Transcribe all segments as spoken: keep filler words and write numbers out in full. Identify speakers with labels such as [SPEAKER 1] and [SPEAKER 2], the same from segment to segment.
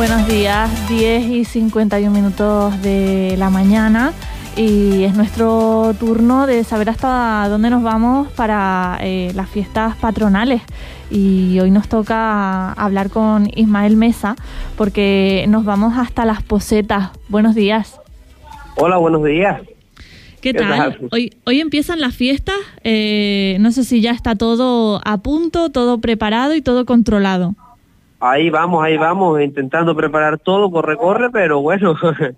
[SPEAKER 1] Buenos días, diez y cincuenta y un minutos de la mañana y es nuestro turno de saber hasta dónde nos vamos para eh, las fiestas patronales. Y hoy nos toca hablar con Ismael Mesa porque nos vamos hasta Las Posetas. Buenos días.
[SPEAKER 2] Hola, buenos días.
[SPEAKER 1] ¿Qué, ¿Qué tal? tal? Hoy, hoy empiezan las fiestas, eh, no sé si ya está todo a punto, todo preparado y todo controlado.
[SPEAKER 2] Ahí vamos, ahí vamos, intentando preparar todo, corre, corre, pero bueno,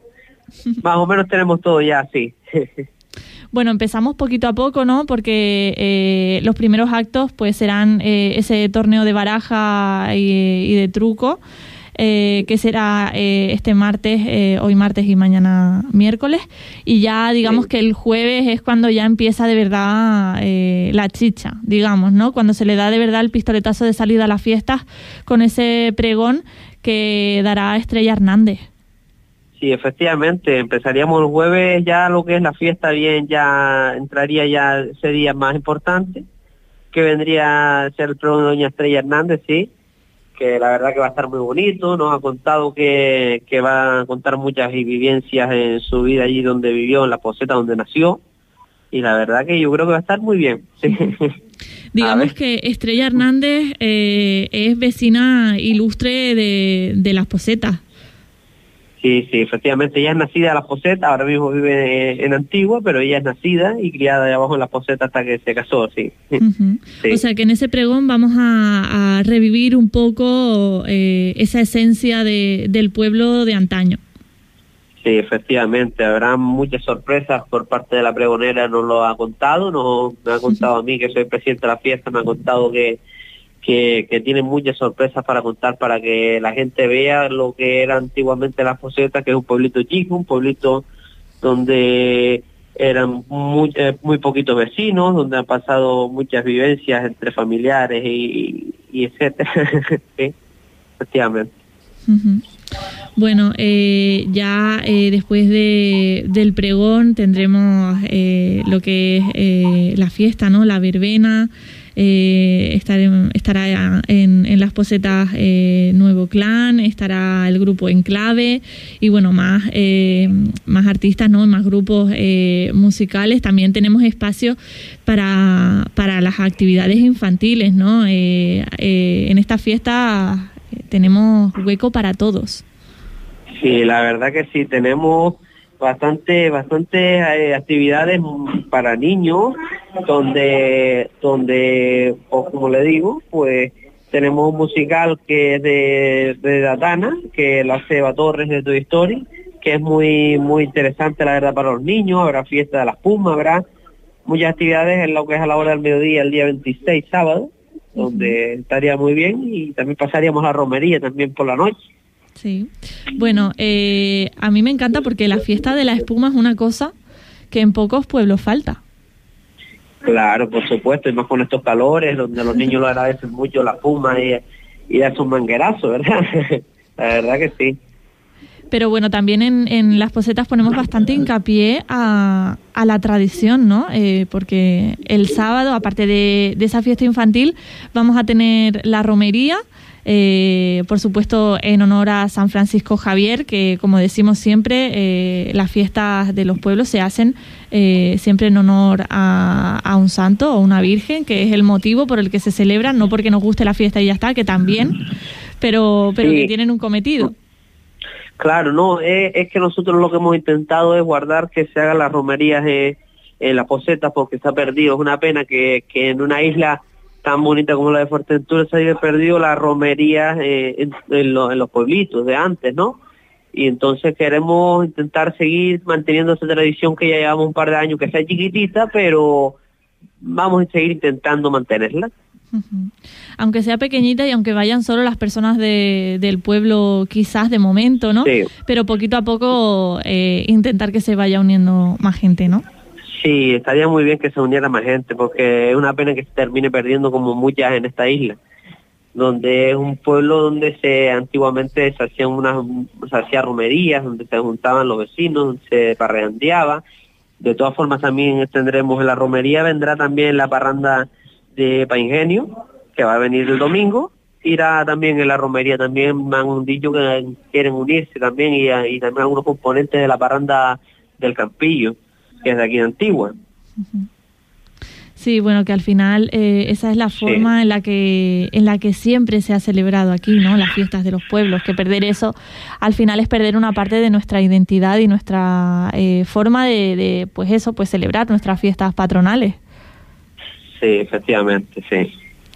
[SPEAKER 2] más o menos tenemos todo ya, sí.
[SPEAKER 1] Bueno, empezamos poquito a poco, ¿no? Porque eh, los primeros actos pues serán eh, ese torneo de baraja y, y de truco, eh, que será eh, este martes, eh, hoy martes y mañana miércoles. Y ya digamos sí. que el jueves es cuando ya empieza de verdad eh, la chicha, digamos, ¿no? Cuando se le da de verdad el pistoletazo de salida a las fiestas con ese pregón que dará Estrella Hernández.
[SPEAKER 2] Sí, efectivamente, empezaríamos el jueves ya lo que es la fiesta bien, ya entraría ya ese día más importante, que vendría a ser el pregón de doña Estrella Hernández, sí, que la verdad que va a estar muy bonito, nos ha contado que, que va a contar muchas vivencias en su vida allí donde vivió, en La Poseta, donde nació, y la verdad que yo creo que va a estar muy bien. Sí.
[SPEAKER 1] Digamos que Estrella Hernández eh, es vecina ilustre de, de Las Posetas.
[SPEAKER 2] Sí, sí, efectivamente, ella es nacida en Las Posetas, ahora mismo vive en Antigua, pero ella es nacida y criada de abajo en Las Posetas hasta que se casó, sí.
[SPEAKER 1] Uh-huh. Sí. O sea que en ese pregón vamos a, a revivir un poco eh, esa esencia de, del pueblo de antaño.
[SPEAKER 2] Sí, efectivamente, habrá muchas sorpresas por parte de la pregonera, nos lo ha contado, nos, me ha contado uh-huh. a mí que soy presidente de la fiesta, me ha contado que Que, que tienen muchas sorpresas para contar para que la gente vea lo que era antiguamente Las Posetas, que es un pueblito chico, un pueblito donde eran muy, eh, muy poquitos vecinos, donde han pasado muchas vivencias entre familiares y, y etcétera. Sí, efectivamente.
[SPEAKER 1] Uh-huh. Bueno, eh, ya eh, después de, del pregón tendremos eh, lo que es eh, la fiesta, ¿no? La verbena. Eh, estar en, estará en, en Las Posetas eh, Nuevo Clan, estará el grupo Enclave y bueno, más eh, más artistas, ¿no? Más grupos eh, musicales. También tenemos espacio para, para las actividades infantiles, ¿no? Eh, eh, en esta fiesta tenemos hueco para todos. Sí,
[SPEAKER 2] la verdad que sí, tenemos bastante bastante eh, actividades para niños donde donde o como le digo, pues tenemos un musical que es de, de Datana, que lo hace Eva Torres de Toy Story, que es muy muy interesante la verdad para los niños. Habrá fiesta de las Pumas, habrá muchas actividades en lo que es a la hora del mediodía el día veintiséis, sábado, donde estaría muy bien, y también pasaríamos la romería también por la noche.
[SPEAKER 1] Sí, bueno, eh, a mí me encanta porque la fiesta de la espuma es una cosa que en pocos pueblos falta.
[SPEAKER 2] Claro, por supuesto, y más con estos calores, donde los niños lo agradecen mucho, la espuma y, y es un manguerazo, ¿verdad? La verdad que sí.
[SPEAKER 1] Pero bueno, también en, en Las Posetas ponemos bastante hincapié a, a la tradición, ¿no? Eh, porque el sábado, aparte de, de esa fiesta infantil, vamos a tener la romería, Eh, por supuesto en honor a San Francisco Javier, que como decimos siempre, eh, las fiestas de los pueblos se hacen eh, siempre en honor a, a un santo o una virgen, que es el motivo por el que se celebran, no porque nos guste la fiesta y ya está, que también, pero, pero sí. que tienen un cometido.
[SPEAKER 2] Claro, no, es, es que nosotros lo que hemos intentado es guardar que se hagan las romerías eh, en Las Posetas, porque está perdido. Es una pena que, que en una isla tan bonita como la de Fuerteventura se haya perdido la romería eh, en, en, lo, en los pueblitos de antes, ¿no? Y entonces queremos intentar seguir manteniendo esa tradición que ya llevamos un par de años, que sea chiquitita, pero vamos a seguir intentando mantenerla.
[SPEAKER 1] Uh-huh. Aunque sea pequeñita y aunque vayan solo las personas de, del pueblo quizás de momento, ¿no?
[SPEAKER 2] Sí.
[SPEAKER 1] Pero poquito a poco eh, intentar que se vaya uniendo más gente, ¿no?
[SPEAKER 2] Sí, estaría muy bien que se uniera más gente, porque es una pena que se termine perdiendo como muchas en esta isla, donde es un pueblo donde se antiguamente se hacían unas, se hacía romerías, donde se juntaban los vecinos, donde se parrandeaba. De todas formas también tendremos en la romería, vendrá también la parranda de Paingenio, que va a venir el domingo, irá también en la romería, también me han dicho que quieren unirse también y, y también algunos componentes de la parranda del Campillo, que es de aquí de Antigua.
[SPEAKER 1] Uh-huh. Sí, bueno, que al final eh, esa es la forma sí. en la que en la que siempre se ha celebrado aquí, ¿no? Las fiestas de los pueblos, que perder eso al final es perder una parte de nuestra identidad y nuestra eh, forma de, de, pues eso, pues celebrar nuestras fiestas patronales.
[SPEAKER 2] Sí, efectivamente, sí.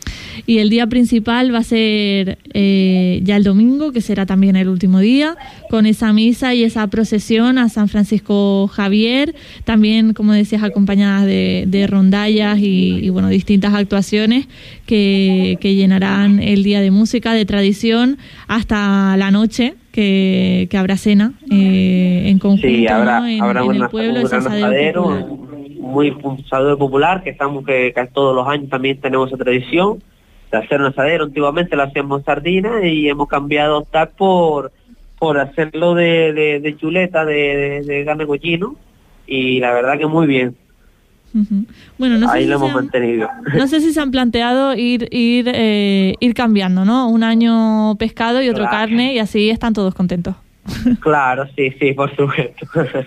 [SPEAKER 1] Y el día principal va a ser eh, ya el domingo, que será también el último día, con esa misa y esa procesión a San Francisco Javier, también, como decías, acompañadas de, de rondallas y, y bueno, distintas actuaciones que, que llenarán el día de música, de tradición, hasta la noche, que, que habrá cena eh, en conjunto,
[SPEAKER 2] sí, habrá,
[SPEAKER 1] ¿no? en,
[SPEAKER 2] habrá
[SPEAKER 1] en
[SPEAKER 2] una,
[SPEAKER 1] el pueblo,
[SPEAKER 2] un
[SPEAKER 1] ese asadero popular.
[SPEAKER 2] Muy un asadero popular, que estamos que, que todos los años también tenemos esa tradición de hacer un asadero. Antiguamente lo hacíamos sardina y hemos cambiado a optar por por hacerlo de, de, de chuleta, de, de, de carne cochino, y la verdad que muy bien.
[SPEAKER 1] Uh-huh. Bueno, no sé
[SPEAKER 2] ahí
[SPEAKER 1] si
[SPEAKER 2] lo hemos
[SPEAKER 1] han,
[SPEAKER 2] mantenido.
[SPEAKER 1] No sé si se han planteado ir ir eh, ir cambiando, ¿no? Un año pescado y otro claro. carne, y así están todos contentos.
[SPEAKER 2] Claro, sí, sí, por supuesto.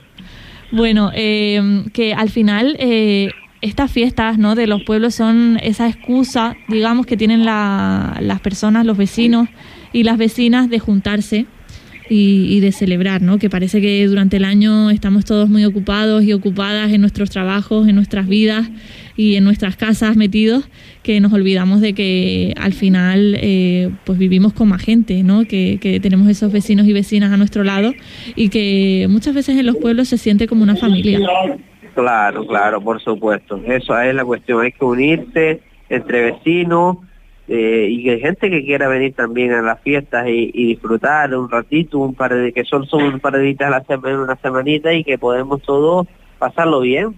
[SPEAKER 1] Bueno, eh, que al final eh, estas fiestas, ¿no?, de los pueblos son esa excusa, digamos, que tienen la, las personas, los vecinos y las vecinas de juntarse y, y de celebrar, ¿no? Que parece que durante el año estamos todos muy ocupados y ocupadas en nuestros trabajos, en nuestras vidas y en nuestras casas metidos, que nos olvidamos de que al final eh, pues vivimos con más gente, ¿no? Que, que tenemos esos vecinos y vecinas a nuestro lado y que muchas veces en los pueblos se siente como una familia.
[SPEAKER 2] Claro, claro, por supuesto. Eso es la cuestión, hay que unirse entre vecinos eh, y que hay gente que quiera venir también a las fiestas y, y disfrutar un ratito, un par de que son, son un par de días a la semana, una semanita, y que podemos todos pasarlo bien.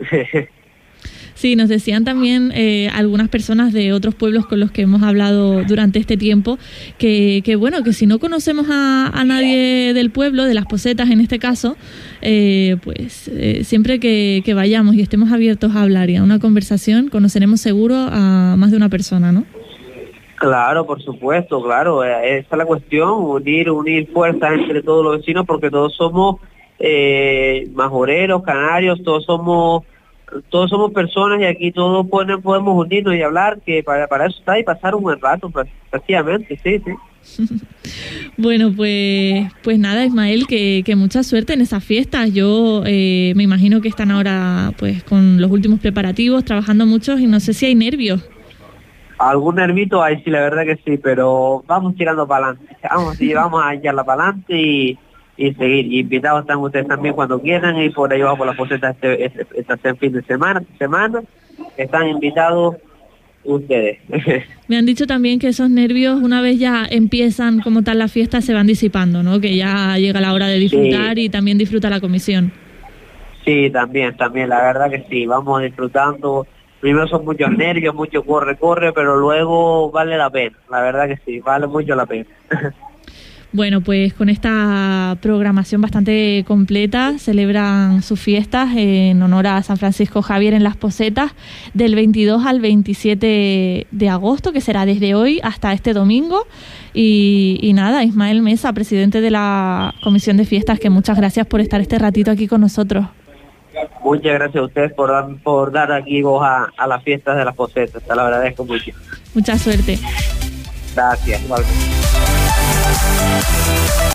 [SPEAKER 1] Sí, nos decían también eh, algunas personas de otros pueblos con los que hemos hablado durante este tiempo que, que bueno, que si no conocemos a, a nadie del pueblo, de Las Posetas en este caso, eh, pues eh, siempre que, que vayamos y estemos abiertos a hablar y a una conversación, conoceremos seguro a más de una persona, ¿no?
[SPEAKER 2] Claro, por supuesto, claro, esa es la cuestión, unir, unir fuerzas entre todos los vecinos, porque todos somos eh, majoreros, canarios, todos somos todos somos personas y aquí todos podemos, podemos unirnos y hablar, que para, para eso está, y pasar un buen rato, prácticamente, sí, sí.
[SPEAKER 1] Bueno, pues pues nada, Ismael, que, que mucha suerte en esas fiestas. Yo eh, me imagino que están ahora pues con los últimos preparativos, trabajando muchos, y no sé si hay nervios.
[SPEAKER 2] Algún nervito hay, sí, la verdad que sí, pero vamos tirando para adelante, vamos, sí, vamos a echarla para adelante y y seguir. Y invitados están ustedes también cuando quieran, y por ahí vamos por las Posetas este, este, este fin de semana, semana. Están invitados ustedes.
[SPEAKER 1] Me han dicho también que esos nervios, una vez ya empiezan como tal la fiesta, se van disipando, ¿no? Que ya llega la hora de disfrutar, sí. Y también disfruta la comisión.
[SPEAKER 2] Sí, también, también, la verdad que sí, vamos disfrutando. Primero son muchos nervios, mucho corre, corre, pero luego vale la pena, la verdad que sí, vale mucho la pena.
[SPEAKER 1] Bueno, pues con esta programación bastante completa celebran sus fiestas en honor a San Francisco Javier en Las Posetas del veintidós al veintisiete de agosto, que será desde hoy hasta este domingo. Y, y nada, Ismael Mesa, presidente de la Comisión de Fiestas, que muchas gracias por estar este ratito aquí con nosotros.
[SPEAKER 2] Muchas gracias a ustedes por dar, por dar aquí voz a, a las fiestas de Las Posetas, te lo agradezco mucho.
[SPEAKER 1] Mucha suerte.
[SPEAKER 2] Gracias, igualmente.